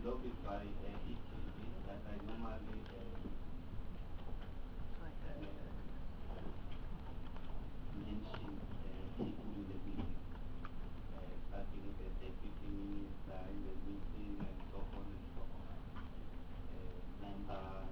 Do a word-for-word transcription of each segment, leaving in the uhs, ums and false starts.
lobbied by uh, E T V that I normally uh, uh, mention uh, people in the meeting, uh, starting with the deputy minister in the meeting and so on and so on. Uh, members,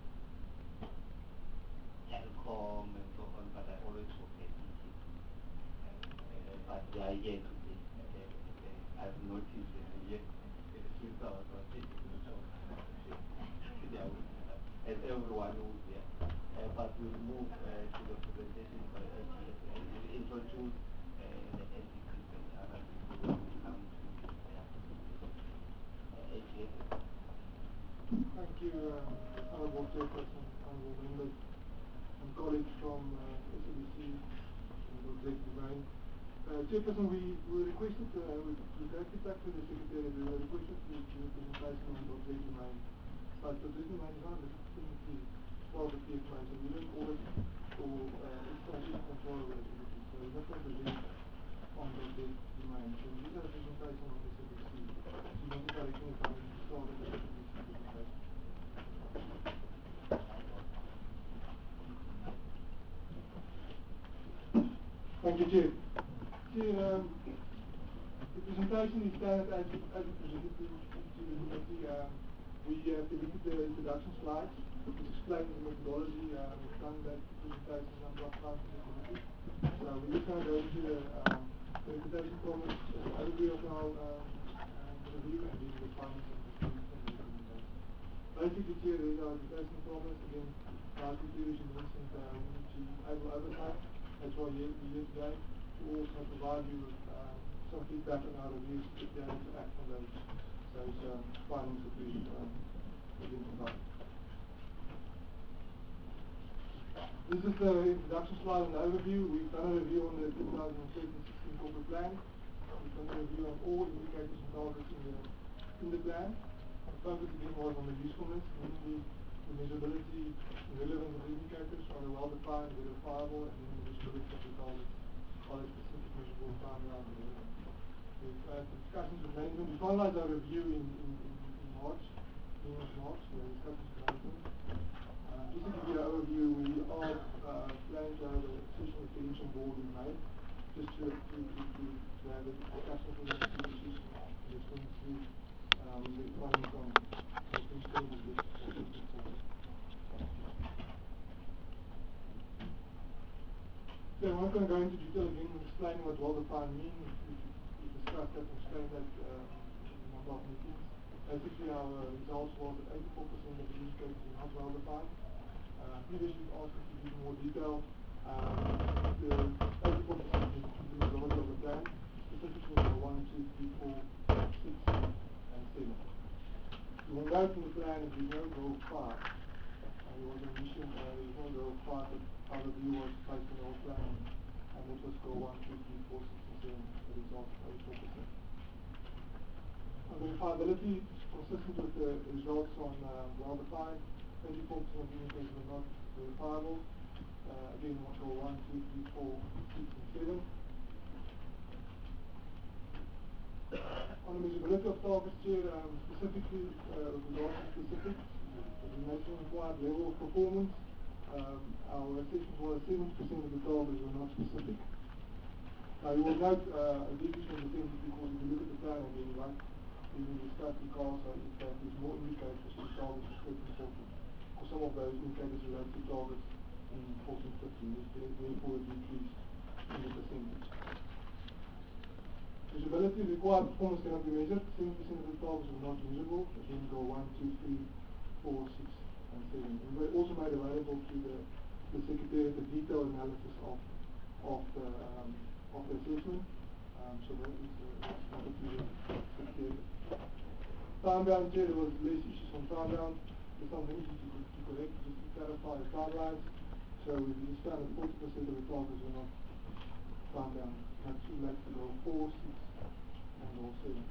telecom and so on, but I always forget E T V. Uh, but they are here today. Uh, uh, I've noticed they are here since I was not taking the job. They are with us, as everyone who's there. Uh, but we'll move uh, to the presentation by uh, to the, uh, we'll introduce uh, the entities and other people when we come to their presentation. Uh, A G S. Thank you, um, Honourable Chairperson, Honourable Members, and colleagues from uh, S A B C and the Executive Branch. Uh, Chairperson, we, we requested, uh, we, we directed back to the Secretary, we were requested to do a presentation on the Executive Branch, but the Executive Branch is not listening to twelve of the Branch, and we don't call it for uh, extension control of the activity. So we're not going to present on the Executive Branch. So we did have a presentation on S A B C. So we want to directly from the start of the S A B C presentation. Thank you, Chair. Chair, um, the presentation is standard as, as it presented to, to the committee. Um, we have uh, deleted the introduction slides, which explains the methodology. Uh, we've done that presentation a number of times to the committee. So we're just going to go into the, um, the presentation format, uh, overview of our um, um, review, and then the findings and conclusions from the presentation. Basically, Chair, there's our presentation format. Again, last week you mentioned uh, we need to able oversight. That's why we're here today, to also provide you with um, some feedback on our reviews to be able to act on those, those um, findings that we um, identified. This is the introduction slide and the overview. We've done a review on the two thousand thirteen sixteen corporate plan. We've done a review on all indicators and targets in the, in the plan. The focus again was on the usefulness, meaning the measurability and relevance of the indicators, are they well defined, verifiable, and then the visibility of the targets, are they specific, measurable, timeline, and relevant. We've had discussions with management. We finalized our review in, in, in, in March, beginning of March, we had discussions with management. Uh, just to give you an overview, we are uh, planning to have a session with the Pension Board in May, just to, to, to, to, to have a discussion with the decision, and it's going to see um, the findings on the principles of this assessment forward. So I'm not going to go into detail again explaining what well-defined means. We, we discussed that and explained that um, in a number of meetings. Basically, our uh, results was that eighty-four percent of the indicators were not well-defined. Uh, previously, we've asked us to give more detail. Um, the eighty-four percent is the majority of the plan, specifically the one, two, three, four, six, and seven. You will note in the plan that there's no goal five. Uh, there was a mission, uh, there was no goal five, but our review was based on the whole plan, and it was goal one, two, three, four, six, and seven, the result of eighty-four percent. On verifiability, consistent with the results on uh, well-defined, eighty-four percent of indicators were not verifiable. Uh, again, goal one, two, three, four, six, and seven. On the measurability of targets, Chair, um, specifically uh, with regards to specifics, the national required level of performance, um, our assessment was seventy percent of the targets were not specific. Now you will note uh, a decrease in percentage because if you look at the plan again, right, we discussed in CASA is that there's more indicators to targets in thirteen fourteen. Because some of those indicators relate to targets in fourteen fifteen, therefore a decrease in the percentage. Visibility required performance cannot be measured. seventy percent of the targets were not measurable. Again, go one, two, three, four, six, and seven. And we also made available to the, the Secretariat the detailed analysis of of the um, of the assessment. Um, so that is uh, to the Secretariat. Time bound, Chair, there was less issues on time bound. There's something easy to, to correct, just to clarify the timelines. So we just found that forty percent of the targets were not time bound. That's too late to go four, six, and goal seven.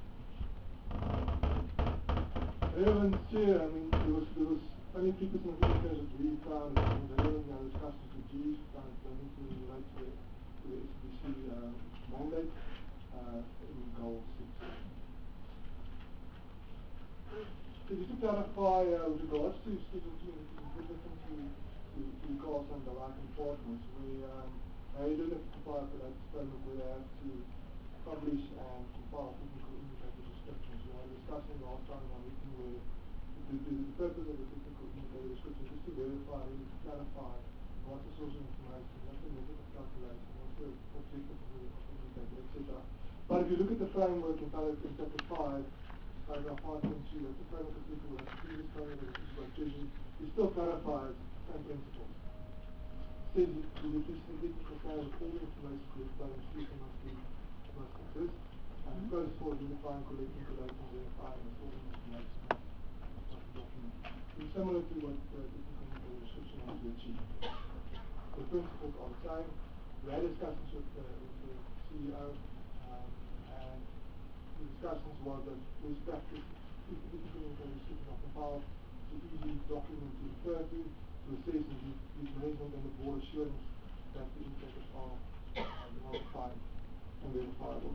Relevance, Chair, I mean, there was, there was only three percent of indicators that we found relevant in our discussions with G, found it doesn't really relate to the, to the S B C uh, mandate uh, in goal six. So just to clarify, uh, with regards to Schedule two, and this is a bit different to, to, to cars and the like and partners, we um, they don't have to comply with that framework where they have to publish and compile technical indicator descriptions. We were discussing last time in our meeting where the, the, the purpose of the technical indicator description is to verify, really to clarify what's the source of information, what's the method of calculation, what's the objective of the, of the indicator, et cetera. But if you look at the framework in paragraph in chapter five, paragraph five point two, that's the framework applicable, that's the previous framework that is by Treasury, it still clarifies the same principles. Says that the definition of technical standard, all the information collected by the institution must be must exist, and the process for identifying, collecting, collating, verifying the source of information must must be documented. It's similar to what the technical indicator description wants to achieve. The principles are the same. We had discussions with the, with the C E O, um, and the discussions was that best practice is the technical indicator description are compiled to easy document to refer to, to assess and give, give management and the board assurance that the indicators are uh, defined and verifiable.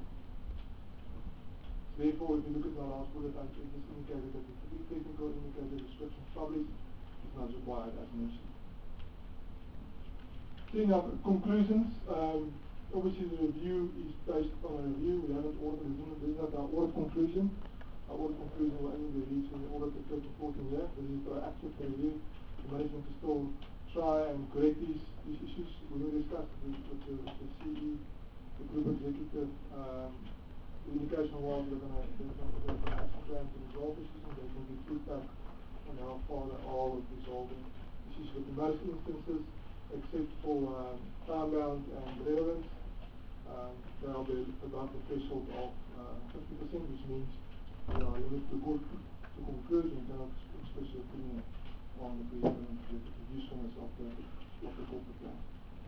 So therefore, if you look at the last bullet, I just indicated that the technical indicator description published is not required as mentioned. Seeing our conclusions, um, obviously the review is based upon a review. We haven't ordered the this is not our audit conclusion. Our audit conclusion will only be reached when the audit is thirteen fourteen year. This is our active review. The management to still try and correct these, these issues. We will discuss with, with, the, with the C E, the group executive. Um, the indication was we're going to have an action plan to resolve issues, and they can give feedback on how far they are with resolving issues. But in most instances, except for um, time-bound and relevance, um, they'll be above the threshold of uh, fifty percent, which means they are limited to, good, to conclude and cannot express your opinion on the, the, the usefulness of the, of the corporate plan.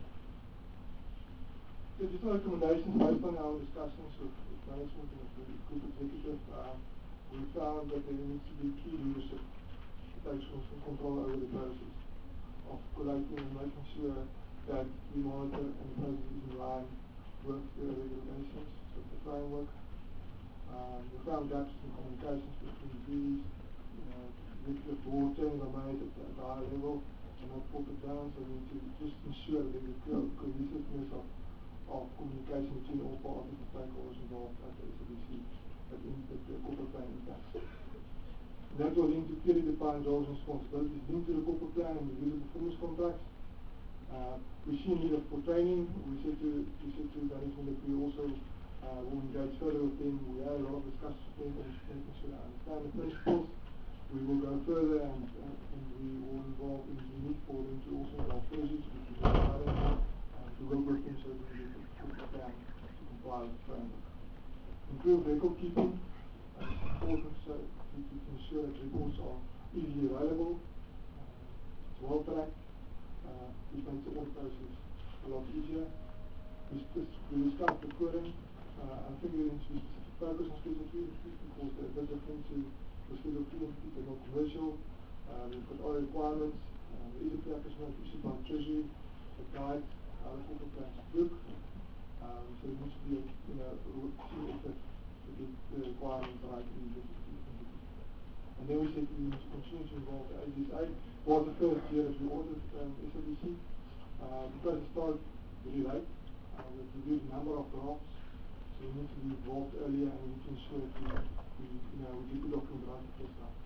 So just some recommendations based on our discussions with, with management and with the group executive. Um, we found that there needs to be key leadership that takes control over the process of collating and making sure that we monitor and the process is in line with the regulations of the framework. Um, we found gaps in communications between these. You know, the board changes are made at a higher level and not filtered down, so we need to just ensure that there is a cohesiveness of, of communication between all parties and stakeholders involved at the S A B C that the corporate plan impacts. That will link to clearly define roles and responsibilities linked to the corporate plan and the user performance contracts. Uh, we see a need of for training. We said to we said to management that we also uh, will engage further with them. We had a lot of discussions with them on making sure they understand the principles. We will go further and, uh, and we will involve in the need for them to also involve treasury to be and to work with them so that we can corporate plan to comply with the framework. Improve record keeping. Uh, it's important so to, to ensure that reports are easily available, uh, well tracked. Uh, this makes the audit process a lot easier. We, we discussed the coding. Uh, I think there needs to be specific focus on Schedule three entities because they're a bit different to the Schedule three entities. They're not commercial. Uh, they've got other requirements. Uh, there is a practice note issued by Treasury that guides how the corporate plans look. Um, so it needs to be a, you know, team effort to get the requirements right in the entities. And then we said we need to continue to involve the A D S A. Was the first year that we audited um, S A B C. Uh, because it started really late, uh, we've reviewed a number of drafts, so we need to be involved earlier and we need to ensure that we, we you know, we get the document right the first time.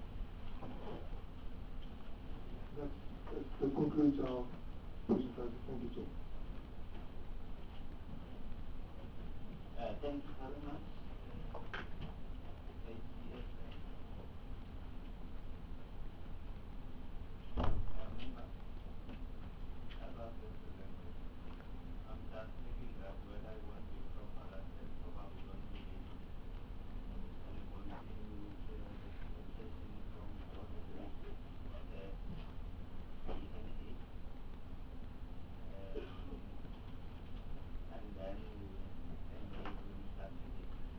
That's, that's, that concludes our presentation. Thank you, Chair. Uh, thank you very much. About the presentation. I'm just thinking that when I want to talk about that, probably don't need it. And continue with uh, the presentation from all the way to uh, the N A. Um, and then we will N A will start with it.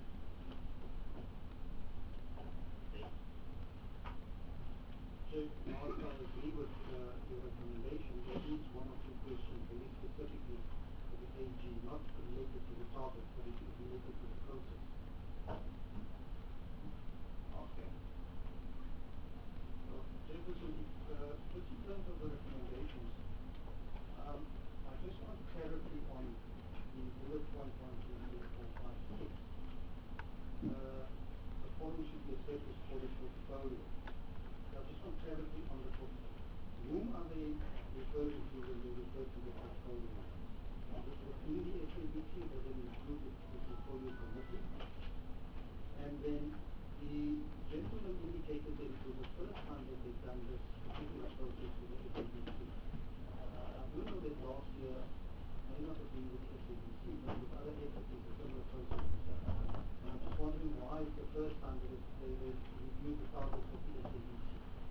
first review when they refer to the portfolio. In the S A B C, they then include the, the portfolio committee. And then the gentleman indicated that it was the first time that they've done this particular process with the S A B C. Uh, I do know that last year, may not have been with the S A B C, but with other entities, a similar process was done. And I'm just wondering why it's the first time that it, they, they reviewed the targets of the S A B C.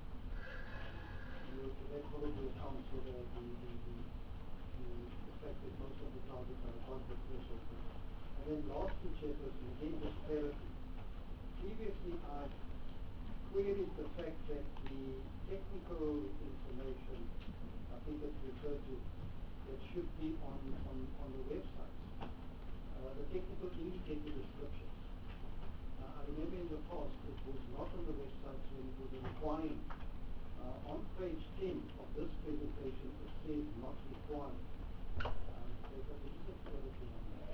Um, that probably accounts for the, the, the, the, the fact that most of the targets are above the threshold. And then lastly, Chairperson, again, just clarity. Previously, I queried the fact that the technical information, I think it's referred to, that should be on, on, on the websites, uh, the technical indicator descriptions. Uh, I remember in the past it was not on the websites when it was a requirement. Uh, on page ten of this presentation, it says not required. Um, so if I could just have clarity on that.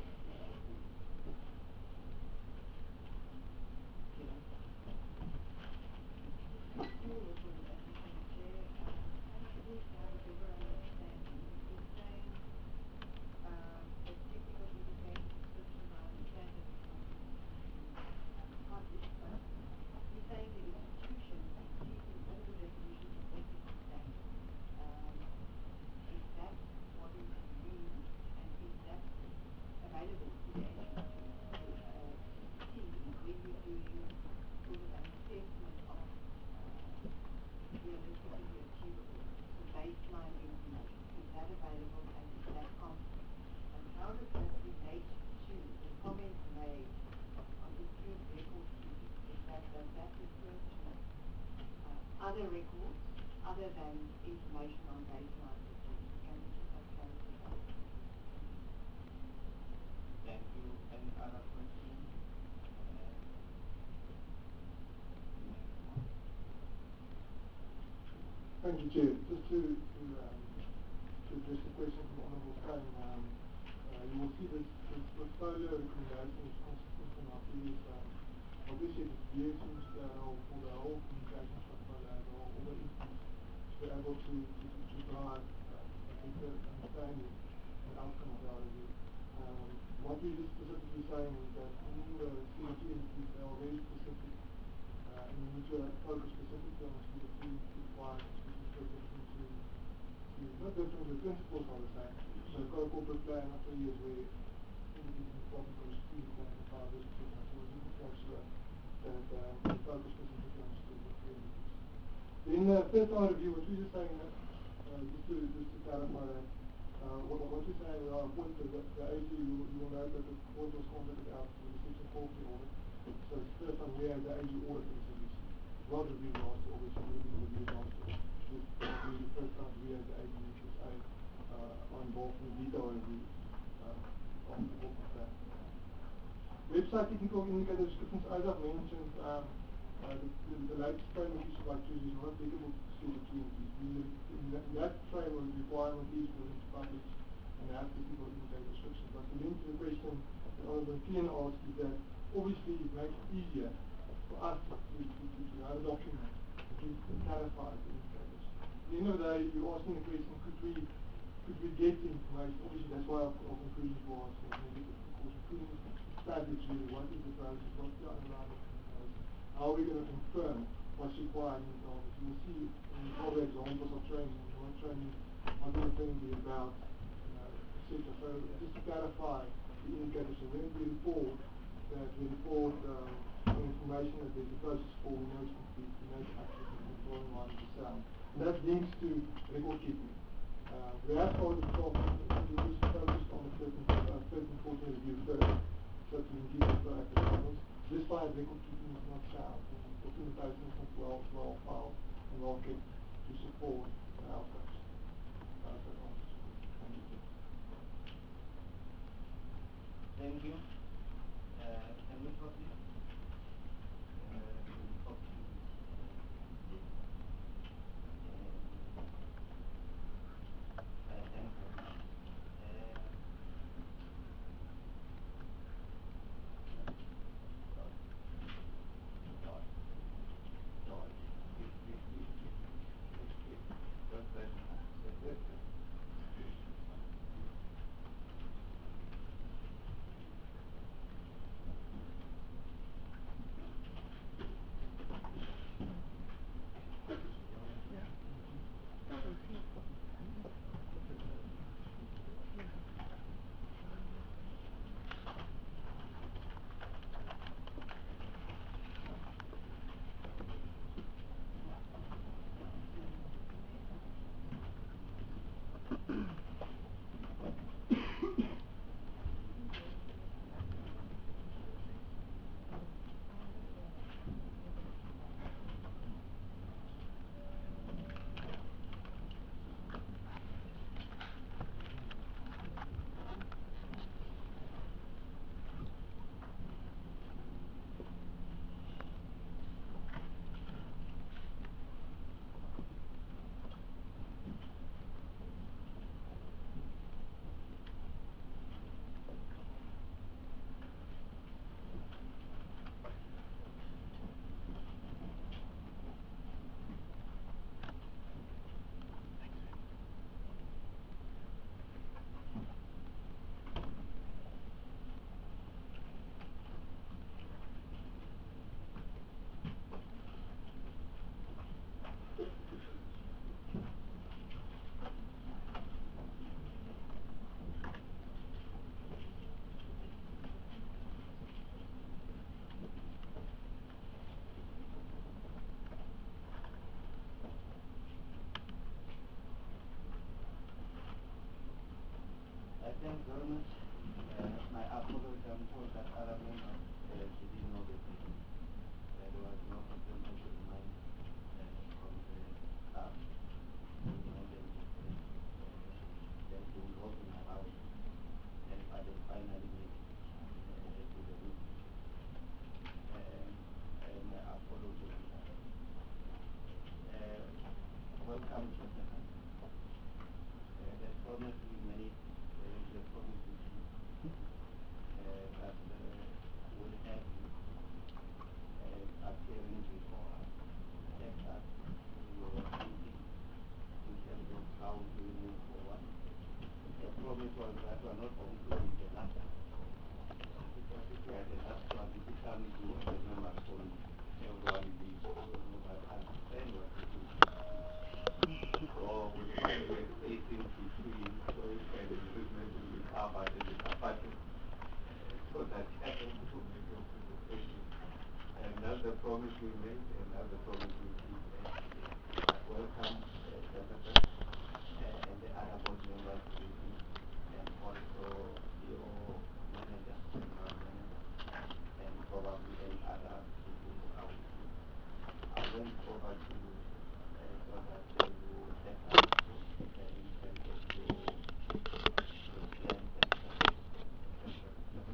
Other records, other than information on baseline reports. Can we just have clarity on that? Thank you. Any other questions? Thank you, Chair. Just to, to, um, to address the question from Honourable Steyn, um, uh, you will see this, this portfolio recommendation is consistent from our previous, um, obviously the V A seems to allow for the whole communications portfolio as well, all the entities to be able to, to, to drive uh, a better understanding and outcome of our review. Um, what we're just specifically saying is that all the C O T entities, they are very specific, uh, and we need to focus specifically on the three requirements, which is very different to, to, not different, the principles are the same. So we've got a corporate plan after years where entities in the public are strategic plan, the power risk, et cetera. So we need to make sure that um, we focus specifically on strategic three entities. In the third time review, what we're just saying, that, uh, just to just to clarify that, uh, what, what we're saying with our appointment, the, the A G, you, you will note that the board was contacted out for the Section forty audit. So it's the first time we had the A G audit in the C B C. It was reviewed last year, obviously we didn't review last year. This is the first time we had the A G uh, involved in the detail review uh, of the corporate plan. Website technical indicator descriptions, as I've mentioned, um, uh, the, the, the latest framework issued by Treasury is not applicable to C B C entities. We, in that, that framework, the requirement is for them to publish and have technical indicator descriptions. But to link to the question that Honourable Kian asked is that obviously it makes it easier for us to, to, to, to have a document that gives clarifies the indicators. At the end of the day, you're asking the question, could we could we get the information? Obviously that's why our, our conclusion was negative, because we couldn't establish really what is the process, what's the underlying information, how are we going to confirm what's required in the targets. You will see in all the examples of training, what training, what will the training be about, you know, et cetera. So just to clarify the indicators, so when we report that we report um, information that there's a process for, we know it's complete, we know it's accurate, and the drawing line is sound. And that links to record keeping. Uh, we have started to talk, we just focused on the thirteen, uh, thirteen fourteen review first, so to give us proactive guidance. This time record keeping is not sound, and documentation is not well, well filed and well kept to support the outcomes. Uh, so thank you. Thank you. Uh, can we proceed? Uh, to the top two. Uh, thank you very much. Uh, George, George, George, please, please, please, please, please, please, please. First question. thanks very much. Uh, my apology, I'm told that other members uh, didn't know the thing. Uh, there was no confirmation in mind uh, from the staff. You know, they uh, they've been walking around and by the finally made it uh, to the meeting. Um, and I apologize on that. Uh, welcome, Professor. Uh, the promise we made, uh, the promise we keep, uh, that uh, will have you uh, appearing before us, take us through your thinking in terms of how to move forward. The promise was that we are not going to be the last one, because if we are the last one, it becomes you and the members only. Everyone leaves, so nobody understands what to do. So we find a space in between, so it can reasonably be covered in the capacity, so that you are able to make your presentation. And that's the promise we made, and that's the promise we keep. And welcome, uh, Senator, uh, and the other board members to the team, and also your manager, general manager, and probably any other people who are with you. I went over to you uh, so that uh, you take us through uh, in terms of your, your plans and strategies.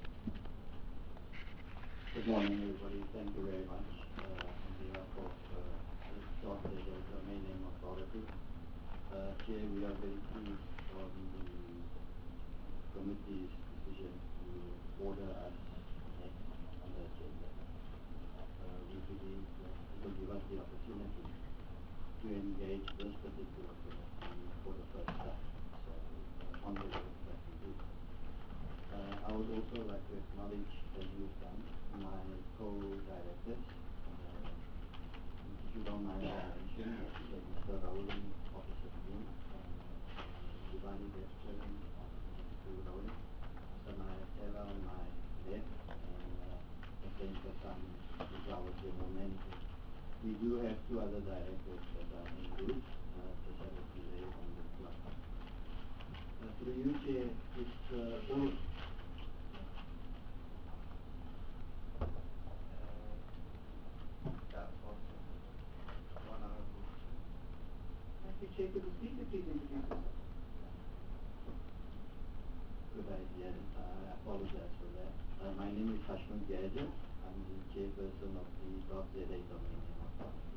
Good morning, everybody. Thank you very much. Uh, on behalf of uh, the South Asia Domain Name Authority, uh, here we are very pleased on the committee's decision to order us next on the agenda. Uh, we believe that it will give us the opportunity to engage this particular committee for the first time, so uh, on the work that we do. Uh, I would also like to acknowledge, as you've done, my co-directors. Uh, if you don't mind, I mention that uh, Mister Rowling, Officer Dean, uh, Giovanni Destrin, Mister Rowling, Mister Nayatela on my left, and uh, Mister Kasam is our general manager. We do have two other directors that are in group, uh, just have a delay on the clock. Uh, through you, Chair, it's uh, all Thank you, Chair. Could the speaker please introduce himself? Good idea. Uh, I apologize for that. Uh, my name is Hashman Gadget. I'm the chairperson of the .za Domain Name Authority.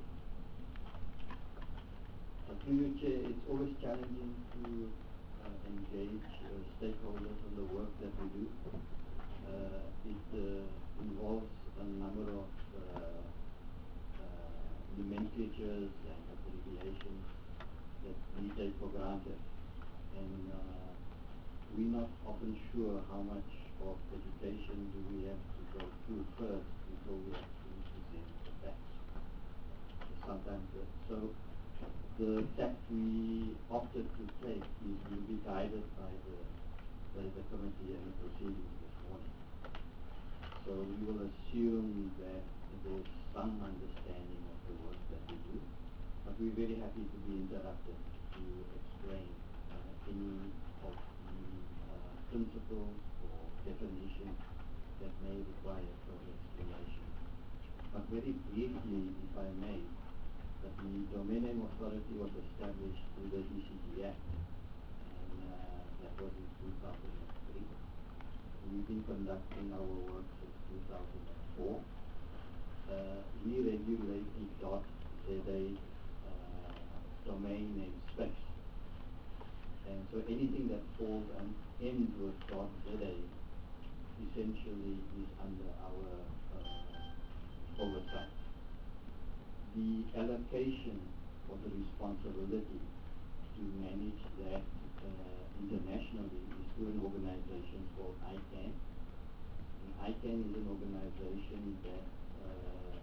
Uh, through you, Chair, it's always challenging to uh, engage uh, stakeholders on the work that we do. Uh, it uh, involves a number of uh, uh, nomenclatures and abbreviations that we take for granted. And uh, we're not often sure how much of education do we have to go through first before we actually present the facts. Sometimes, uh, so the tack we opted to take is will be guided by the, by the committee and the proceedings this morning. So we will assume that there's some understanding of the work that we do, but we're very happy to be interrupted to explain uh, any of the uh, principles or definitions that may require further explanation. But very briefly, if I may, that the Domain Name Authority was established through the D C T Act, and uh, that was in two thousand three. We've been conducting our work since two thousand four. Uh, we regulate the .za uh, domain name space. And so anything that falls and ends with .za essentially is under our uh, oversight. The allocation of the responsibility to manage that uh, internationally is through an organization called I CANN. And I CANN is an organization that uh,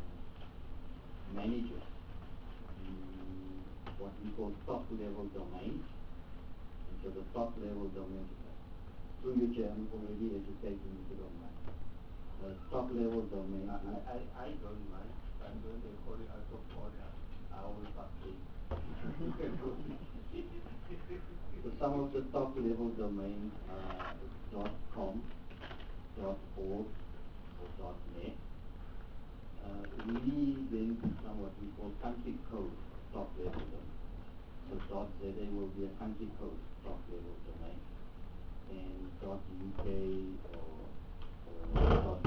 manages the, what we call top-level domains. And so the top-level domains, through you, Chair, I'm already educating if you don't mind. Uh, top-level domains. I, I, I don't mind. And when they call it out of order, I always partake. So some of the top level domains are .com, .org, or .net. Uh, we then become what we call country code top level domain. So .za will be a country code top level domain, and .uk or, or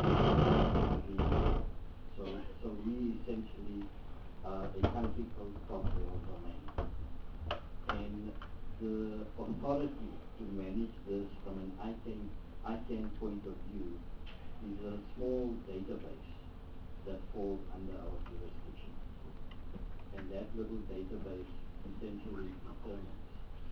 so so we essentially are a country code top level domain, and the authority to manage this from an ICANN, ICANN point of view is a small database that falls under our jurisdiction. And that little database essentially determines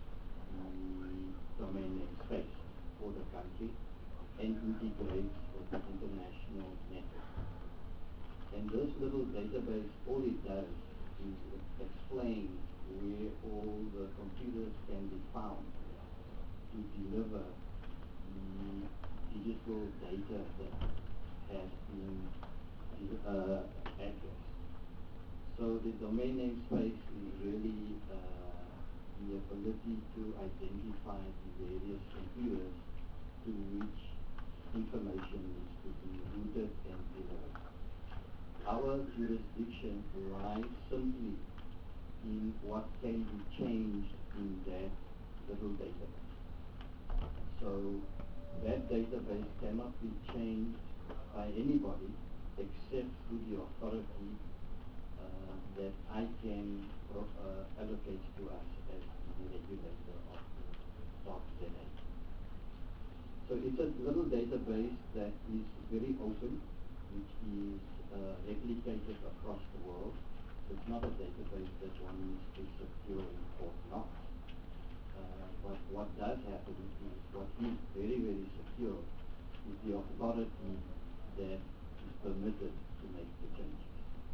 the domain name space for the country and integrates with the international network. And this little database, all it does is it explains where all the computers can be found to deliver the digital data that has been uh, addressed. So the domain name space is really uh, the ability to identify the various computers to which information is to be routed and delivered. Our jurisdiction lies simply in what can be changed in that little database. So that database cannot be changed by anybody except through the authority uh, that I can uh, allocate to us as the regulator of .za. So it's a little database that is very open, which is uh, replicated across the world. It's not a database that one needs to secure in Fort Knox. Uh, but what does happen is what is very, very secure is the authority that is permitted to make the changes.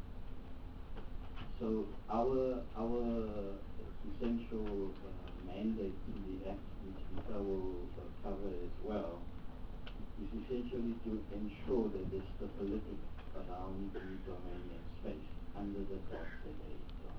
So our our essential uh, mandate in the Act, which Vita will uh, cover as well, is essentially to ensure that there's stability around the domain name space under the .za law.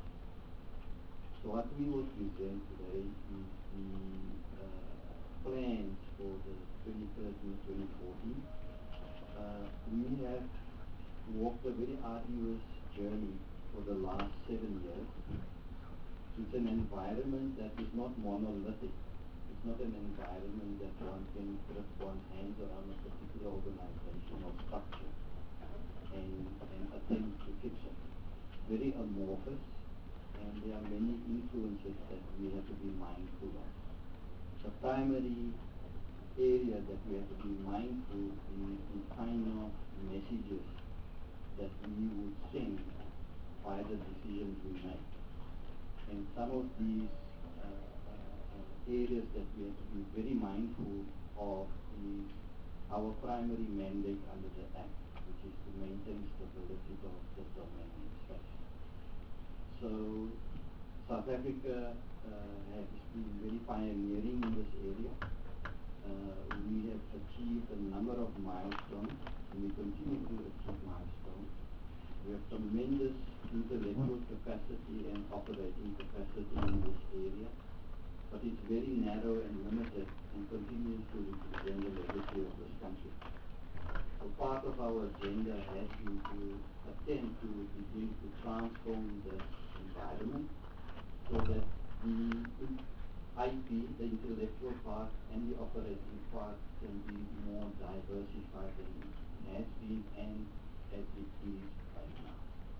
So what we will present today is the uh, plans for the twenty thirteen to twenty fourteen. Uh, we have walked a very arduous journey for the last seven years. It's an environment that is not monolithic. It's not an environment that one can put one's hands around a particular organizational structure and, and attempt to fix it. Very amorphous, and there are many influences that we have to be mindful of. The primary area that we have to be mindful is the kind of messages that we would send by the decisions we make. And some of these uh, uh, areas that we have to be very mindful of is our primary mandate under the Act, which is to maintain stability of the domain name space. So South Africa uh, has been very pioneering in this area. Uh, we have achieved a number of milestones, and we continue to achieve milestones. We have tremendous intellectual capacity and operating capacity in this area, but it's very narrow and limited and continues to represent the legacy of this country. So part of our agenda has been to attempt to begin to transform this environment so that the I P, the intellectual part, and the operating part can be more diversified than it has been and as it is right now.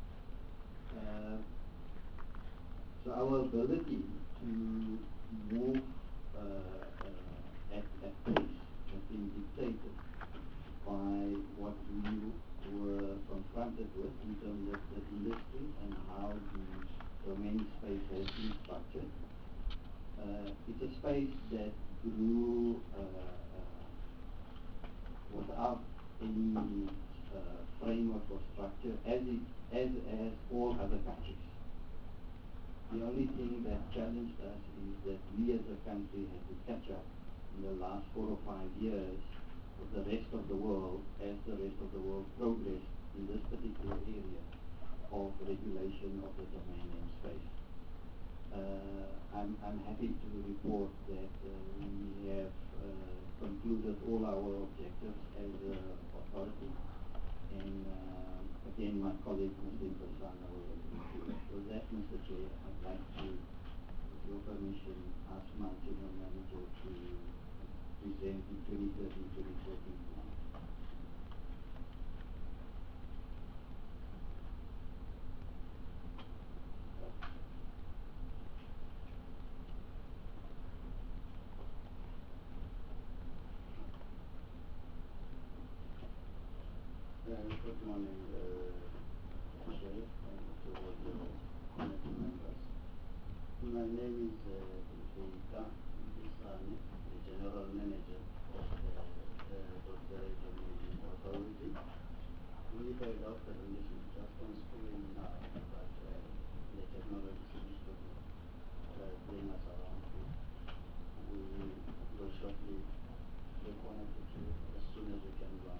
Uh, so our ability to move uh, uh, at, at pace has been dictated by what we were confronted with in terms of the industry and how the domain space has been structured. Uh, it's a space that grew uh, uh, without any uh, framework or structure, as it as as all other countries. The only thing that challenged us is that we as a country had to catch up in the last four or five years with the rest of the world as the rest of the world progressed in this particular area of regulation of the domain name space. Uh, I'm, I'm happy to report that uh, we have uh, concluded all our objectives as an authority. And uh, again, my colleague, Mister Prasanna, will review. With that, Mister Chair, I'd like to, with your permission, ask my general manager to present the twenty thirteen twenty fourteen plan. Uh, good morning, uh, Chair, and to all the committee members. My name is uh, Ika Isani, the General Manager of the uh, Doctorate Meeting Authority. We heard of the condition just on screen now, but uh, the technology seems to be uh, playing us around. We will shortly reconnect with you as soon as we can run.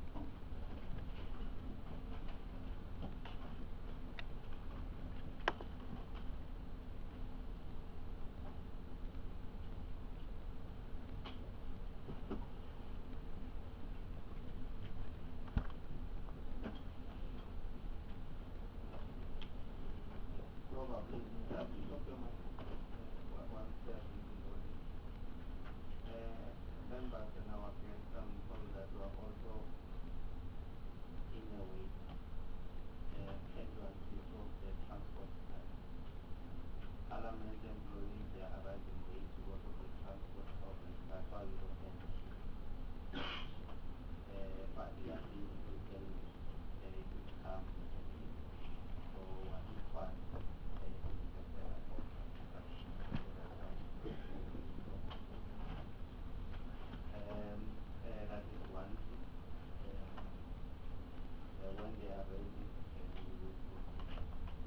Probably you have to stop your mic uh, once uh, we do voting. Uh, members and our guests and followers who are also in a way uh, casualties of the transport strike. Alarmed employees, they are arriving late because of the transport problems. That's why we don't have to shift. Uh, but we are being prepared uh, to come early. So what is fine, uh, is a better option. So that's why we stop. Um, uh, that is one thing. Um, uh, when they are ready, uh, we will proceed.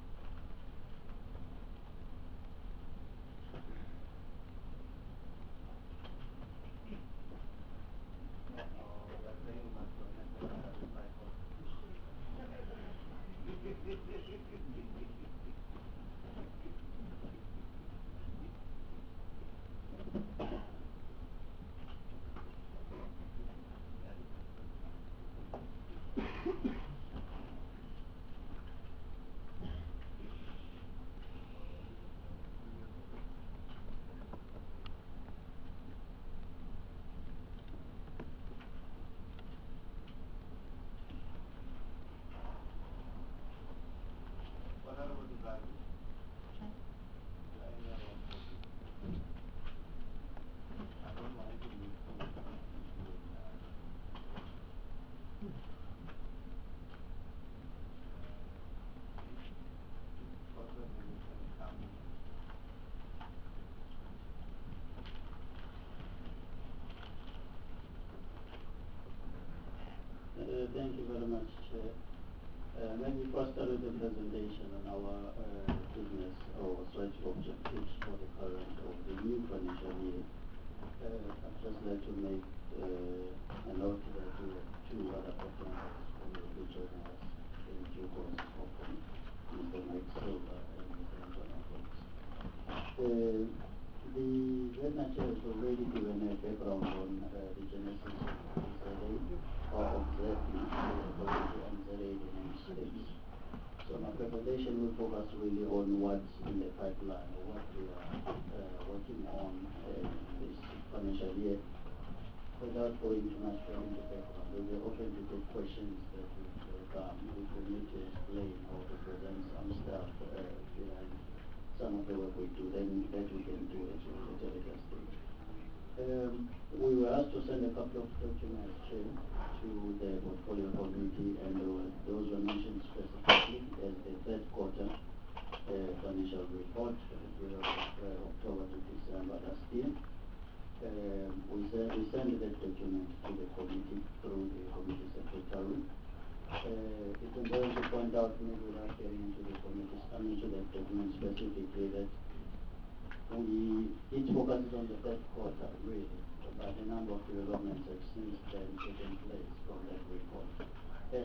Oh, we are saying much on that, but I will try for Honorable Dibagi, you are in the wrong position. I don't want to lose too much into it. Uh, possibly you can come. Uh, thank you very much, Chair. Uh, let me first start with the presentation on our uh, business or strategic objectives for the current or the new financial year. Uh, I'd just like to make uh, a note that we have two other board members who will be joining us in due course, hopefully, Mister Mike Silva and Mister Antonio Fox. Uh, the Rednature has already given a background on uh, the genesis of Z A or of Z A, authority and Z A in states. So my presentation will focus really on what's in the pipeline or what we are uh, working on uh, this financial year. Without going too much further into background, we'll be open to take questions that will come if we need to explain or to present some stuff uh, behind some of the work we do, then that we can do it at a later stage. Um, we were asked to send a couple of documents to, to the portfolio committee, and uh, those were mentioned specifically as the third quarter uh, financial report for the period of uh, October to December last year. Um, we, said, we sent that document to the committee through the committee secretary. Uh, it's important to point out, maybe without getting into the committee's, I mean to the document specifically, that we, it focuses on the third quarter, really, but a number of developments have since then taken place from that report, especially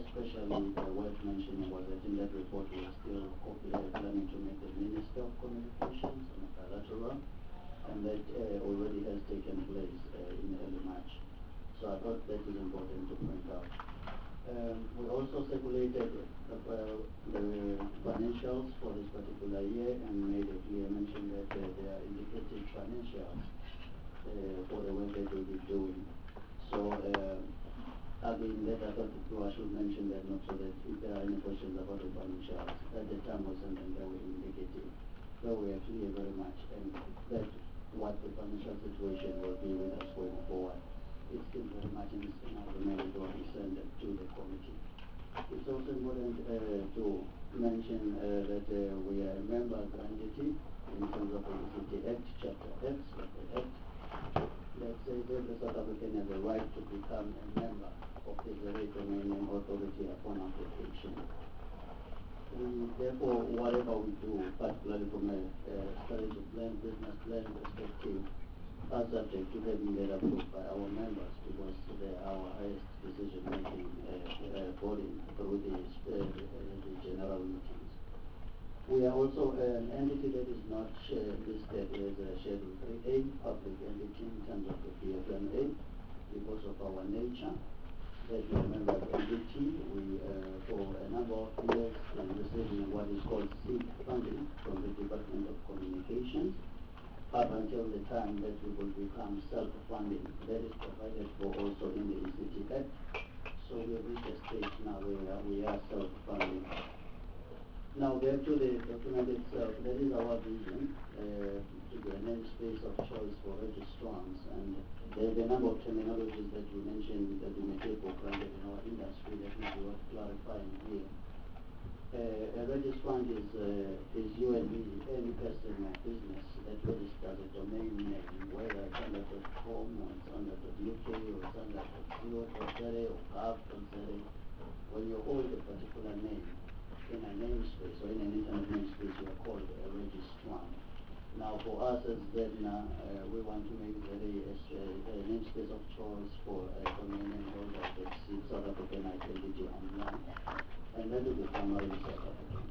especially uh, worth mentioning was that in that report we are still uh, planning to make the Minister of Communications on a bilateral, and that uh, already has taken place uh, in early March. So I thought that is important to point out. Um, we also circulated uh, the financials for this particular year and made a clear mention that uh, they are indicative financials uh, for the work that we'll be doing. So uh, again, that I thought I should mention that not so that if there are any questions about the financials, at the time was something that were indicative. So we are clear very much and that what the financial situation will be with us going forward. It's still very much in the same agreement what we send to the committee. It's also important uh, to mention uh, that uh, we are a member grantee in terms of the E C T Act, Chapter X of the Act, that says that the South African has a right to become a member of the Zare Domain Name Authority upon application. We, therefore, whatever we do, particularly from a uh, strategy plan, business plan perspective, are subject to having that approved by our members because they are our highest decision-making uh, uh, body through the, uh, the general meetings. We are also an entity that is not uh, listed as a Schedule three A public entity in terms of the P F M A because of our nature. That we are a member of N D T, we uh, for a number of years uh, receiving what is called seed funding from the Department of Communications up until the time that we will become self-funding. That is provided for also in the E C T Act. So we have reached a stage now where we are self-funding. Now back to the document itself, that is our vision uh, to be a namespace of choice for registrants, and there are a number of terminologies that you mentioned that we may take for granted in our industry that may be worth clarifying here. Uh, a registrant is, uh, is you and me, any person or business that registers a domain name, whether it's under .com or it's under .uk or it's under .co dot za or gov dot za. When you hold a particular name in a namespace or in an internet namespace, you are called a registrant. Now for us as ZEDNA, uh, we want to make Zare a, a namespace of choice for uh, domain name holders that seek South African identity online, and that will be primarily South Africans.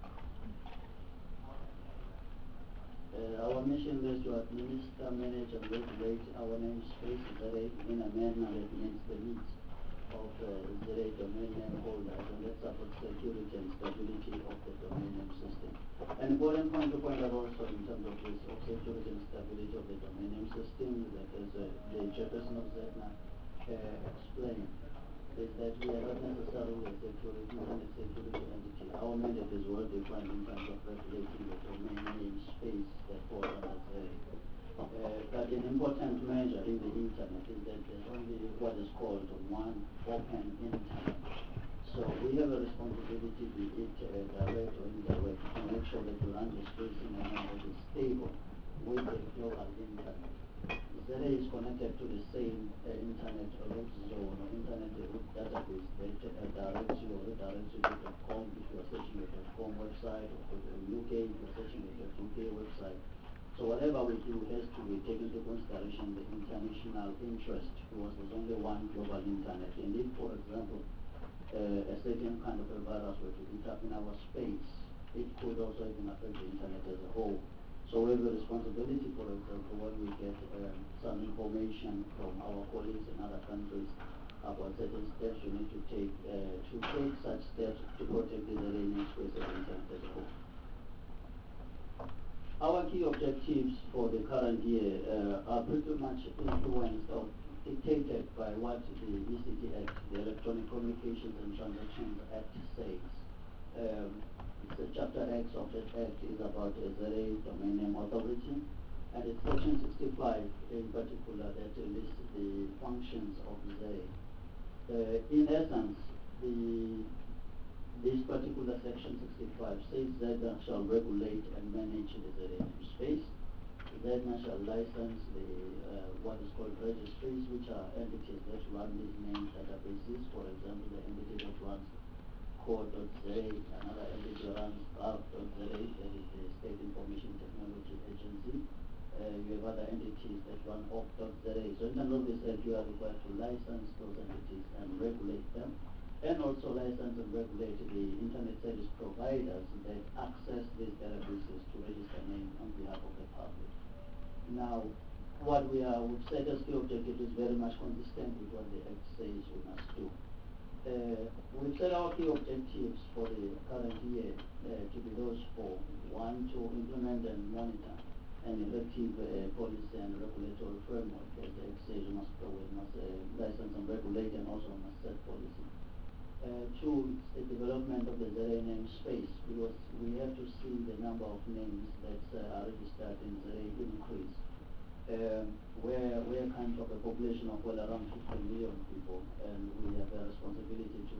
Uh, our mission is to administer, manage, and regulate our namespace Zare in a manner that meets the needs of uh, Zare domain name holders, and that supports security and stability of the domain name system. An important point to point out also in terms of this of security and stability of the domain name system that as uh, the chairperson of ZEDNA uh, explained, is that we are not necessarily a security and a security entity. Our mandate is well defined in terms of regulating the domain name space that falls under Zare. Uh, but an important measure in the internet is that there's only what is called one open internet. So we have a responsibility, be it uh, direct or indirect, to make sure that we run the space in a manner that is stable with the global internet. Zare is connected to the same uh, internet root zone or internet root database that uh, directs you or redirects you to .com if you are searching a .com website, or to the U K if you are searching a .U K website. So whatever we do has to be taken into consideration the international interest because there's only one global internet. And if, for example, uh, a certain kind of a virus were to hit up in our space, it could also even affect the internet as a whole. So we have a responsibility, for example, when we get um, some information from our colleagues in other countries about certain steps we need to take uh, to take such steps to protect the Zare space of the internet as a whole. Our key objectives for the current year uh, are pretty much influenced or dictated by what the E C T Act, the Electronic Communications and Transactions Act, says. Um, the Chapter X of that Act is about the Zare Domain Name Authority, and it's Section sixty-five in particular that lists the functions of Zare. Uh, in essence, the this particular section sixty-five says that ZEDNA shall regulate and manage the Zare space. ZEDNA shall license the uh, what is called registries, which are entities that run these name databases. For example, the entity that runs core dot za, another entity runs gov dot za, that is the State Information Technology Agency. Uh, you have other entities that run org dot za. So in terms of this act, you are required to license those entities and regulate them and also license and regulate the internet service providers that access these databases to register names on behalf of the public. Now, what we are, we've set as key objective is very much consistent with what the Act says we must do. Uh, we've set our key objectives for the current year uh, to be those four. One, to implement and monitor an effective uh, policy and regulatory framework. As the Act says, we must, we must uh, license and regulate and also must set policy. Uh, two, it's the development of the Z A name space, because we have to see the number of names that uh, are registered in Z A increase. Um, we're, we're kind of a population of well around fifty million people, and we have a responsibility to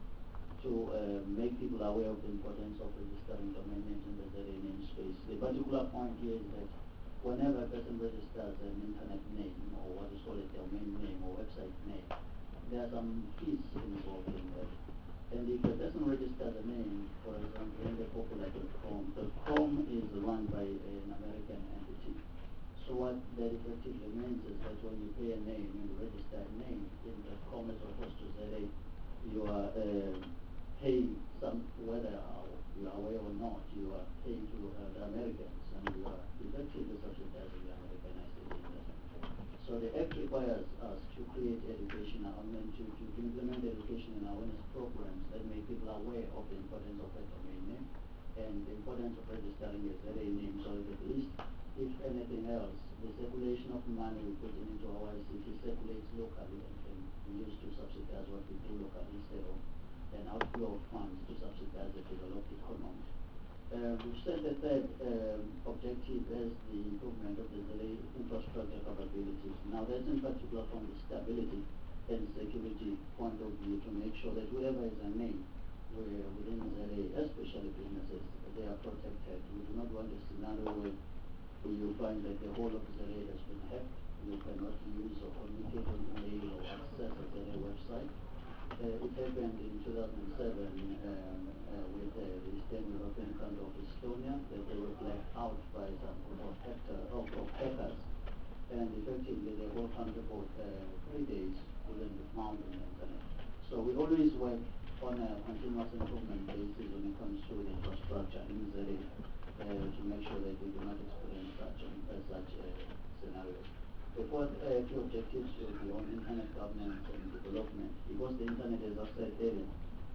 to uh, make people aware of the importance of registering domain names in the Z A name space. The particular point here is that whenever a person registers an internet name, or what is called a domain name or website name, there are some fees involved in that. And if a person registers a name, for example, in the popular dot com, .com is run by an American entity. So what that effectively means is that when you pay a name, when you register a name in .com as opposed to Z A, you are uh, paying some, whether you are aware or not, you are paying to uh, the Americans, and you are effectively subsidizing the American I C T industry. So the Act requires us to create education, I mean to, to implement education and awareness programs that make people aware of the importance of a domain name and the importance of registering a Z A name, so that at least, if anything else, the circulation of money we put into our I C T circulates locally and can be used to subsidize what we do locally instead of an outflow of funds to subsidize the developed economy. Uh, we've set the third um, objective as the improvement of the Z A infrastructure capabilities. Now that's in particular from the stability and security point of view to make sure that whoever is a name where within Z A, especially businesses, they are protected. We do not want a scenario where you find that the whole of Z A has been hacked. You cannot use or communicate on email or access a Z A website. Uh, it happened in two thousand seven um, uh, with uh, the Eastern European country of Estonia, that they were blacked out by some group of, hacker, of, of hackers, and effectively the whole country for uh, three days couldn't be found on the internet. So we always work on a continuous improvement basis when it comes to the infrastructure in Z A uh, to make sure that we do not experience such, uh, such uh, scenarios. The fourth uh, key objectives will be on internet governance and development, because the internet, as I said earlier,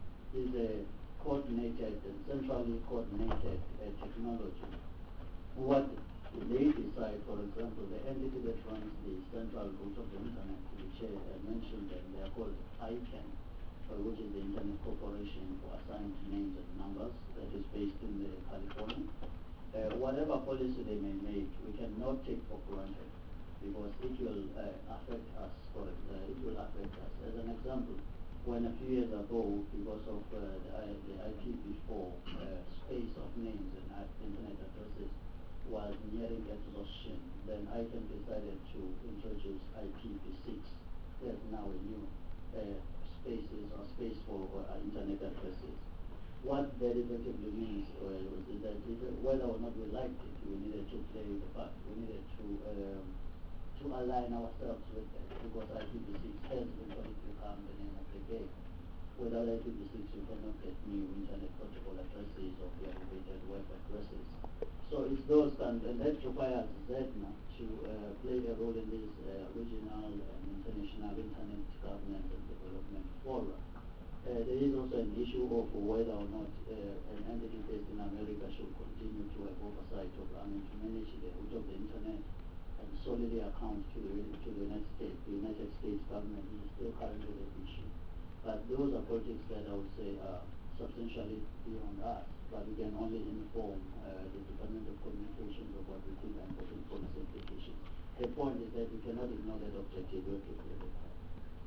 is a coordinated and centrally coordinated uh, technology. What they decide, for example, the entity that runs the central root of the internet, which uh, I mentioned, and they are called I C A N, uh, which is the Internet Corporation for Assigned Names and Numbers, that is based in uh, California. Uh, whatever policy they may make, we cannot take for granted, because it will uh, affect us, for uh, it will affect us. As an example, when a few years ago, because of uh, the, the I P v four uh, space of names and uh, internet addresses was nearing exhaustion, then I C A N decided to introduce I P v six. There's now a new uh, spaces or space for uh, internet addresses. What that effectively means uh, is that if, whether or not we liked it, we needed to play the part. We needed to um, to align ourselves with that, because I P v six has eventually become the name of the game. Without I P v six, you cannot get new internet protocol addresses or elevated web addresses. So it's those kinds, and that requires ZEDNA to uh, play a role in this uh, regional and international internet governance and development fora. Uh, there is also an issue of whether or not uh, an entity based in America should continue to have oversight of, I mean, to manage the root of the internet and solely account to the, to the United States. The United States government is still currently the issue. But those are politics that I would say are substantially beyond us, but we can only inform uh, the Department of Communications of what we think are important policy implications. The point is that we cannot ignore that objective. We have to play the part.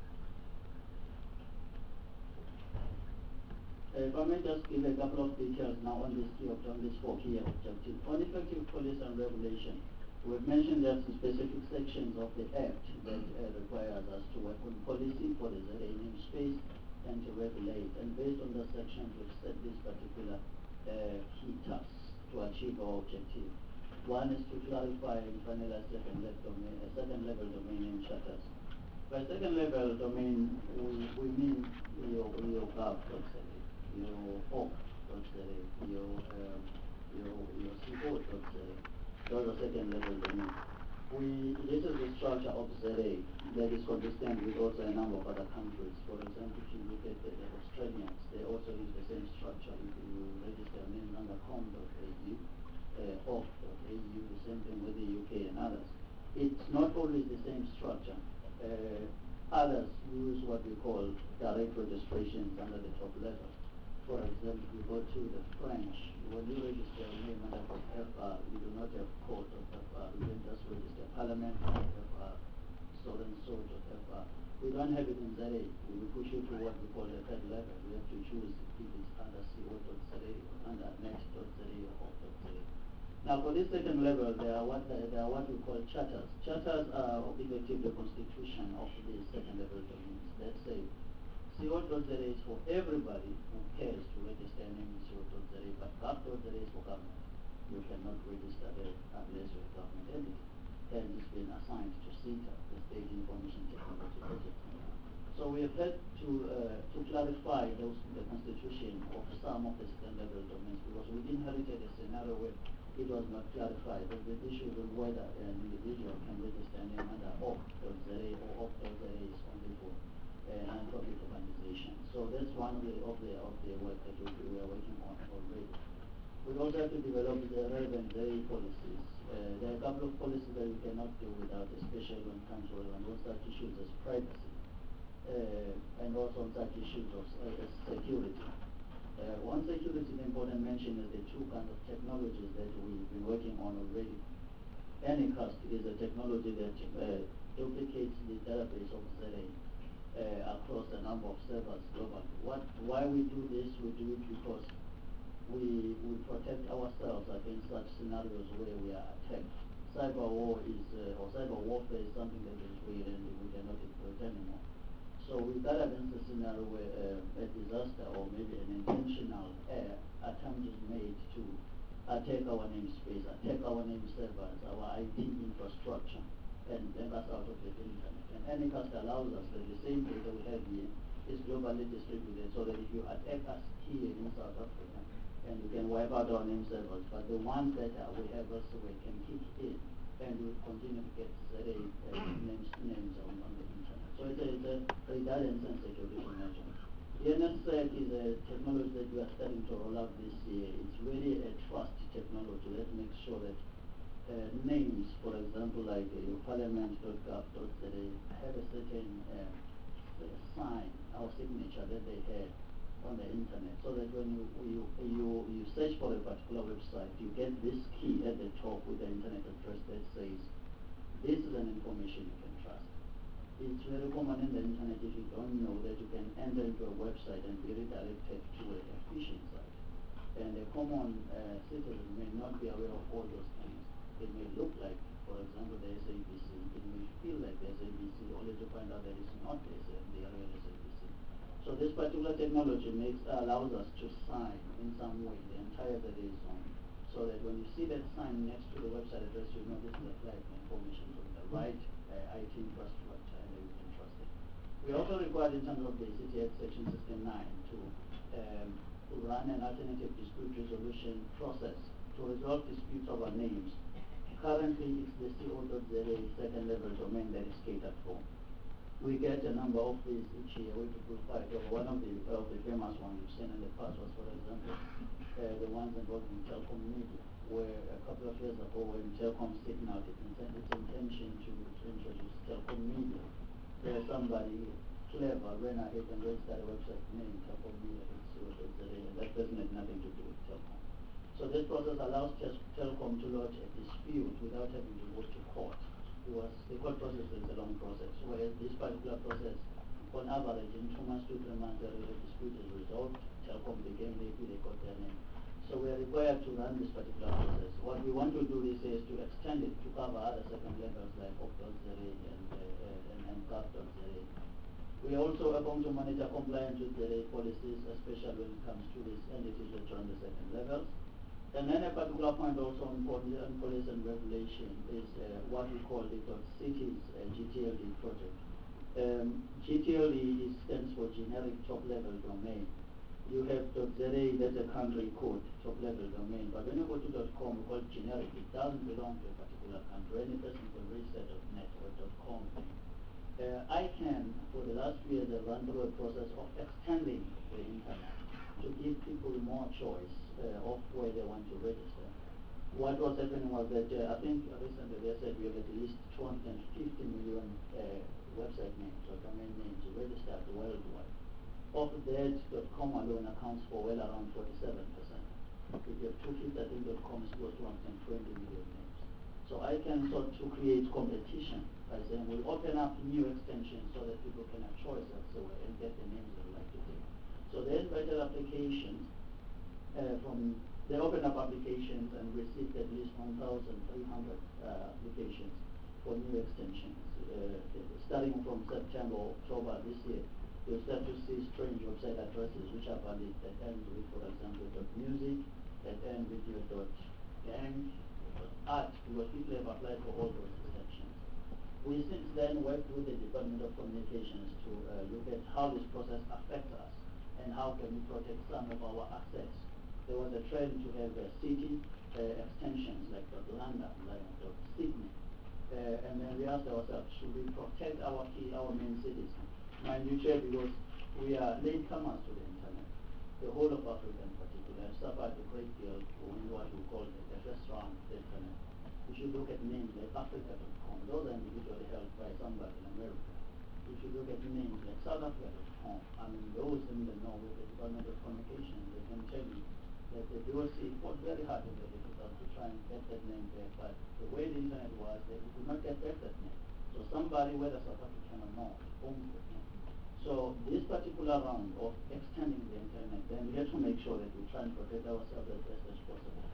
Uh, if I may just give a couple of details now on this key on this four key objectives. On effective policy and regulation, we've mentioned that some specific sections of the Act that uh, requires us to work on policy for the Z A name space and to regulate. And based on the sections, we've set these particular uh, key tasks to achieve our objective. One is to clarify and finalize second level domain, uh, second level domain name charters. By second level domain, we, we mean your, your gov.za, your org.za, your, um, your, your co.za. Those are second level domains. We, this is the structure of Z A that is consistent with also a number of other countries. For example, if you look at the, the Australians, they also use the same structure. If you register a name under com.au, uh, org.au, the same thing with the U K and others. It's not always the same structure. Uh, others use what we call direct registrations under the top level. For example, you go to the French, when you register a name under F R, you do not have code of F R, you can just register Parliament of F R, so and so of F R. We don't have it in Z A. We will push you to what we call the third level. You have to choose if it's under co.za or under next.za or off.za. Now for this second level, there are what, there are what we call charters. Charters are effectively the constitution of the second level domains. Let's say co.za is for everybody who cares to register a name in co.za, but gov.za is for government. You cannot register there unless you're a government entity. And it's been assigned to SITA, the State Information Technology Agency. So we have had to, uh, to clarify those, the constitution of some of the second level domains, because we inherited a scenario where it was not clarified. There was the issue of whether an individual can register a name under org.za or org.za is only for uh, non-profit organization. So that's one of the, of the, of the work that we, we are working on already. We also have to develop the relevant Z A policies. Uh, there are a couple of policies that we cannot do without, especially when it comes to relevant such issues as privacy, uh, and also on such issues of uh, security. Uh, one security important mention is the two kinds of technologies that we've been working on already. Anycast is a technology that uh, duplicates the database of Z A uh, across a number of servers globally. What, why we do this? We do it because we, we protect ourselves against such scenarios where we are attacked. Cyber war is, uh, or cyber warfare is something that is real and we cannot exploit anymore. So we guard against a scenario where uh, a disaster or maybe an intentional uh, attempt is made to attack our namespace, attack our name servers, our I T infrastructure, and bring us out of the internet. And Anycast allows us that the same data we have here is globally distributed, so that if you attack us here in South Africa, and you can wipe out our name servers, but the ones that uh, we have elsewhere can kick in, and we continue to get Z A uh, names, names on, on the internet. So it's a, it's a redundant and security measure. The N S S E C is a technology that we are starting to roll out this year. It's really a trust technology that makes sure that uh, names, for example, like uh, your parliament.gov.za, have a certain uh, sign or signature that they have on the internet, so that when you, you, you, you search for a particular website, you get this key at the top with the internet address that says, this is an information you can trust. It's very common in the internet, if you don't know, that you can enter into a website and be redirected to a, a phishing site. And a common uh, citizen may not be aware of all those things. It may look like, for example, the S A B C. It may feel like the S A B C, only to find out that it's not the, the real S A B C. So this particular technology makes, allows us to sign in some way the entire Z A zone, so that when you see that sign next to the website address, you know this is applied information from the right uh, I T infrastructure, and then you can trust it. We also required in terms of the C T Act Section sixty-nine to um, run an alternative dispute resolution process to resolve disputes over names. Currently, it's the co.za second level domain that is catered for. We get a number of these each year where people fight over. One of the, of the famous ones we've seen in the past was, for example, uh, the ones involved in telecom media, where a couple of years ago when Telkom signaled its, its intention to, to introduce telecom media, where somebody clever ran ahead and registered a website named telecom media, and that person had nothing to do with Telkom. So this process allows tel Telkom to lodge a dispute without having to go to court. Was the court process is a long process, whereas this particular process, on average, in two months to three months, the dispute is resolved. Telkom became happy, they got their name. So we are required to run this particular process. What we want to do this is to extend it to cover other second levels like org.za and, uh, and, and gov.za. We also are going to monitor compliance with the policies, especially when it comes to these entities that run the second levels. And then a particular point also on policy and, policy and regulation is uh, what we call the cities uh, G T L D project. Um, G T L E stands for generic top-level domain. You have .za, that's a country code, top-level domain. But when you go to .com, we call it generic. It doesn't belong to a particular country. Any person can register .net or .com. Uh, I can, for the last few years, have run through a process of extending the internet to give people more choice uh, of where they want to register. What was happening was that uh, I think recently they said we have at least two hundred fifty million uh, website names or domain names registered worldwide. Of that, .com alone accounts for well around forty-seven percent. If you have two hundred fifty, I think .com is close to one hundred twenty million names. So I can sort to create competition by saying we'll open up new extensions so that people can have choice elsewhere and get the names they would like to take. So they invited applications uh, from, they opened up applications and received at least one thousand three hundred uh, applications for new extensions. Uh, starting from September, October this year, you'll start to see strange website addresses which are valid that end with, for example, .music, that end with your .gang, .art, because people have applied for all those extensions. We since then worked with the Department of Communications to uh, look at how this process affects us and how can we protect some of our assets. There was a trend to have uh, city uh, extensions like .london, like .sydney. Uh, and then we asked ourselves, should we protect our key, our main cities? Mind you, Chair, because we are latecomers to the internet. The whole of Africa in particular has suffered a great deal from what we call the, the first round of the internet. If you look at names like Africa dot com, those are individually held by somebody in America. If you look at names like South Africa dot com, I mean, those in the know with the Department of Communications, they can tell you that the D O C fought very hard in the difficult to try and get that name back, but the way the internet was, they could not get back that name. So somebody, whether South African or not, owns that name. So this particular round of extending the internet, then we have to make sure that we try and protect ourselves as best as possible.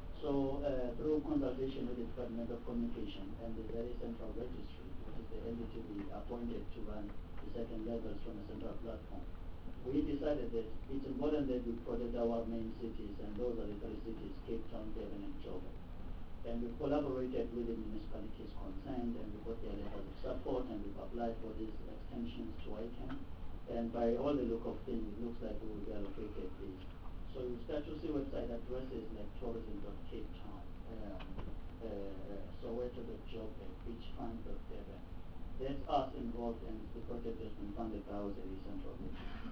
So uh, through consultation with the Department of Communication and the very central registry, which is the entity we appointed to run the second levels from a central platform, we decided that it's important that we protect our main cities, and those are the three cities, Cape Town, Durban, and Joburg. And we collaborated with the municipalities concerned, and we got their letters of support, and we've applied for these extensions to I C A N. And by all the look of things, it looks like we will be allocated these. So you start to see website addresses like tourism dot cape town, um, uh, uh, Soweto dot joburg, beachfront dot durban. That's us involved, and the project has been funded by our central government.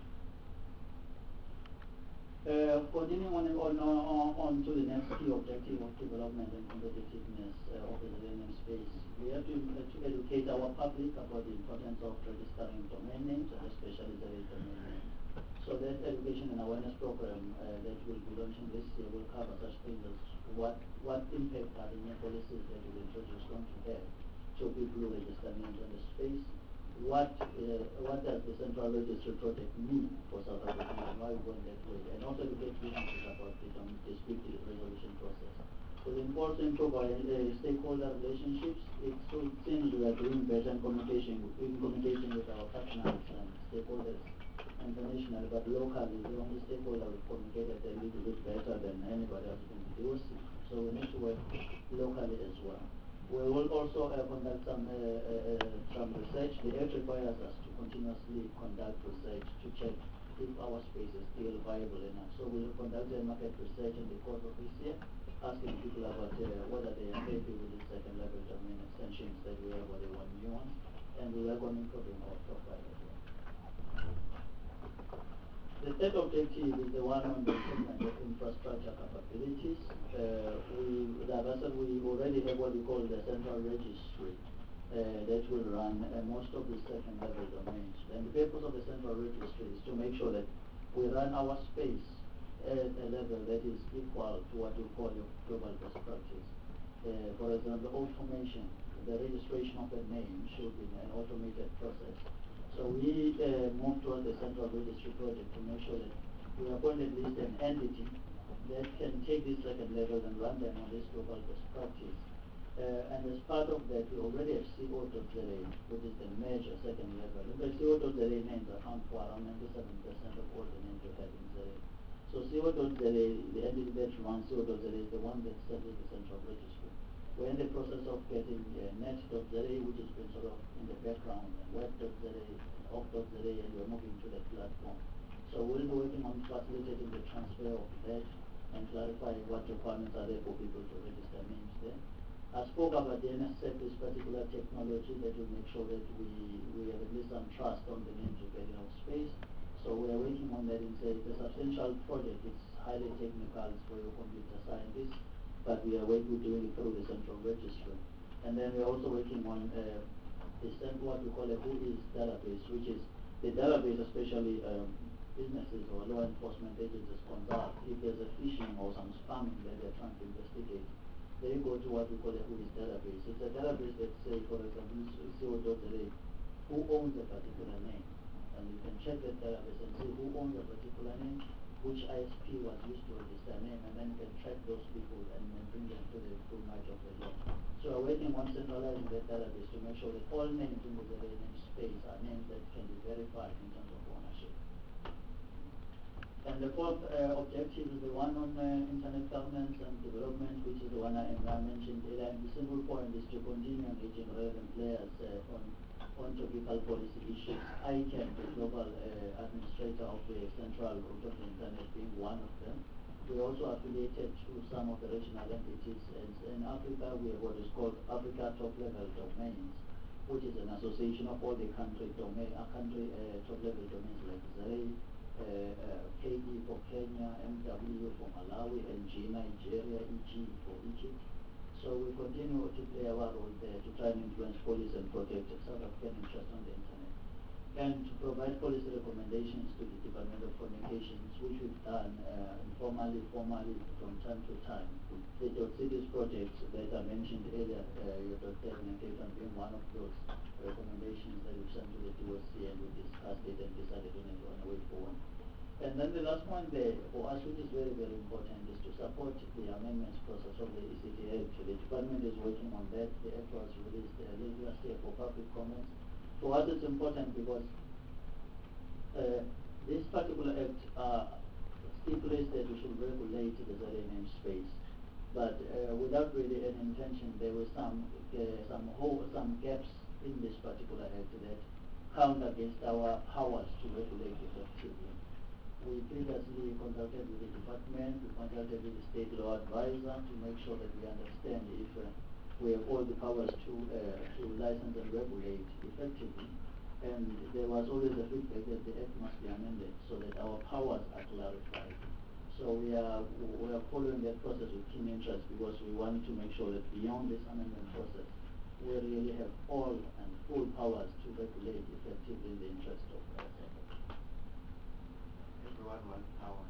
Uh, continuing on, on, on, on to the next key objective of development and competitiveness uh, of the Zillennium space, we have to, uh, to educate our public about the importance of registering domain names, and especially the domain names. So that education and awareness program uh, that we'll be launching this year will cover such things as what, what impact are the new policies that we'll introduce going to have to people who register names on the space. What uh, what does the Central Registry Project mean for South Africa, and why we're going that way, and also to get businesses about the um, dispute resolution process. So it's also improve our uh, stakeholder relationships. It, so it seems we are doing better in communication, in communication with our partners and stakeholders internationally, but locally, the only stakeholder we communicated a little bit better than anybody else in the D O C. So we need to work locally as well. We will also uh, conduct some uh, uh, some research. The Act requires us to continuously conduct research to check if our space is still viable enough. So we will conduct a market research in the course of this year, asking people about uh, whether they are happy with the second level domain extensions that we have, or they want new ones, and we work on improving our profile as well. The third objective is the one on the improvement of infrastructure capabilities. Uh, we, that we already have what we call the central registry uh, that will run uh, most of the second level domains. And the purpose of the central registry is to make sure that we run our space at a level that is equal to what we call your global best practice. Uh, for example, automation. The registration of a name should be an automated process. So we uh, moved towards the central registry project to make sure that we appoint at least an entity that can take this second level and run them on this global best practice. Uh, and as part of that, we already have C O dot Z A, which is the major second level. And the C O dot Z A names account for around ninety-seven percent of all the names we have in Z A. So C O dot Z A, the entity that runs C O dot Z A, is the one that serves the central registry. We're in the process of getting uh, net.za, which has been sort of in the background, and web.za, and off.za, and we're moving to that platform. So we'll be working on facilitating the transfer of that and clarifying what requirements are there for people to register names there. I spoke about the N S S, this particular technology that will make sure that we, we have at least some trust on the names we're getting out of space. So we're working on that. It's a, it's a substantial project. It's highly technical for your computer scientists, but we are working, doing it through the central registry. And then we're also working on uh, the central, what we call a WHOIS database, which is the database, especially um, businesses or law enforcement agencies conduct if there's a phishing or some spamming that they're trying to investigate. They go to what we call a WHOIS database. It's a database that say, for example, C O dot Z A, who owns a particular name. And you can check that database and see who owns a particular name, which I S P was used to register a name, and then you can track those people and then bring them to the full might of the law. So we're working on centralizing that database to make sure that all names in the Z A name space are names that can be verified in terms of ownership. And the fourth uh, objective is the one on uh, internet governance and development, which is the one I, I mentioned earlier. And the simple point is to continue engaging relevant players uh, on, on topical policy issues. I C A N, the global uh, administrator of the Central Route of the Internet, being one of them. We're also affiliated to some of the regional entities. And in Africa, we have what is called Africa Top Level Domains, which is an association of all the country domain, uh, country uh, top level domains like Z A, Uh, uh, K E for Kenya, M W for Malawi, N G Nigeria, E G for Egypt. So we continue to play our role there to try and influence policy and protect South African interests on the internet. And to provide policy recommendations to the Department of Communications, which we've done uh, informally, formally from time to time. The .cities projects that I mentioned earlier, uh, your Doctor Naketan being one of those recommendations that we sent to the D O C, and we discussed it and decided on it on a way forward. And then the last one there, for us, which is very, very important, is to support the amendments process of the E C T Act. The department is working on that. The act was released uh, late last year for public comments. For us, it's important because uh, this particular act uh, stipulates that we should regulate the Z A name space. But uh, without really any intention, there were some uh, some hole, some gaps in this particular act that count against our powers to regulate effectively. We previously consulted with the department, we consulted with the state law advisor to make sure that we understand if uh, we have all the powers to uh, to license and regulate effectively. And there was always a feedback that the act must be amended so that our powers are clarified. So we are we are following that process with keen interest because we want to make sure that beyond this amendment process, we really have all and full powers to regulate effectively in the interest of our sector. Everyone wants power.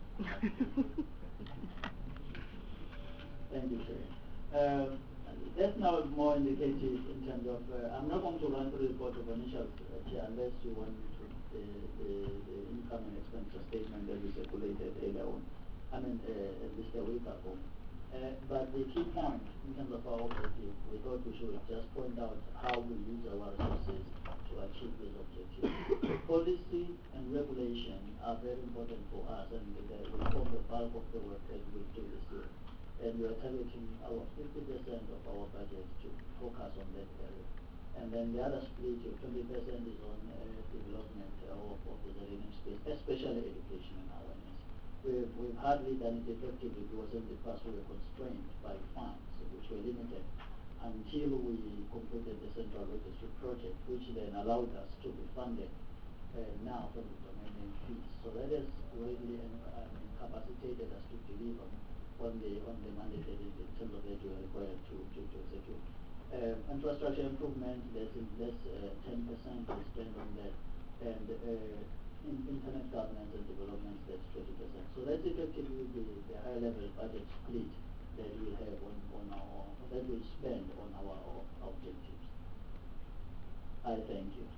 Thank you, Sir. Uh, that's now more indicative in terms of, uh, I'm not going to run through the report of initials uh, unless you want me to, the, the, the income and expenditure statement that we circulated earlier on, I mean, uh, at least a week ago. Uh, but the key point in terms of our objective, we thought we should just point out how we use our resources to achieve these objectives. Policy and regulation are very important for us, and they will form the bulk of the work that we do this year. And we are targeting our fifty percent of our budget to focus on that area. And then the other split of twenty percent is on uh, development of, of the Zelenim space, especially education and awareness. We've, we've hardly done it effectively because in the past we were constrained by funds, which were limited, until we completed the central registry project, which then allowed us to be funded uh, now from the domain name fees. So that has greatly uh, incapacitated us to deliver on the on the mandate that is in terms of that we are required to, to, to execute. Uh, infrastructure improvement, that's less uh, ten percent is spent on that, and uh, in internet governance and development, that's twenty percent. So that's effectively the, the high level budget split that we have on, on our, that we spend on our objectives. I thank you.